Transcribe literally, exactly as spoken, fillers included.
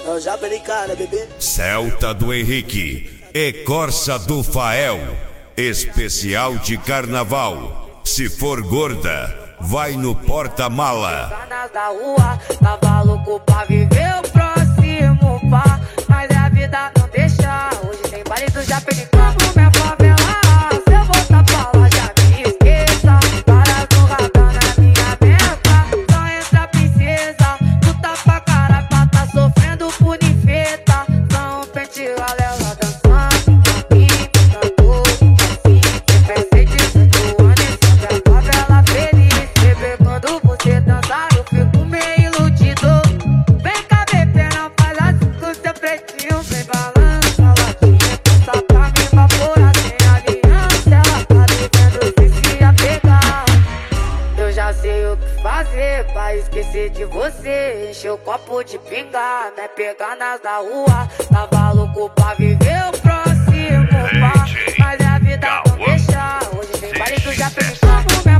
Eu já brincar, né, bebê? Celta do Henrique e Corsa do Fael. Especial de carnaval. Se for gorda, vai no porta-mala. Canas da rua, tava louco pra viver o próximo pá. Mas a vida não deixa. Hoje tem baile do Japenicano, minha favela. Se eu voltar pra lá, já me esqueça. Para do radar na minha meta. Só entra princesa, luta pra caralho, pra tá sofrendo por infeta. São pente, galera dançando, caminho, cantor, assim. Pensei dezoito anos, sempre a favela feliz. Bebê, quando você dançar, eu fico meio iludido. Vem cá, bebê, não faz assim com seu pretinho. Vem balança, latinha, passa pra me evaporar sem aliança. Ela tá vivendo se se apegar. Eu já sei o que fazer pra esquecer de você. Encher o copo de pinga, né? Pegar nas da rua. Tava louco pra viver o próximo pá. Mas a vida não deixa. Hoje tem baile do Japenicano.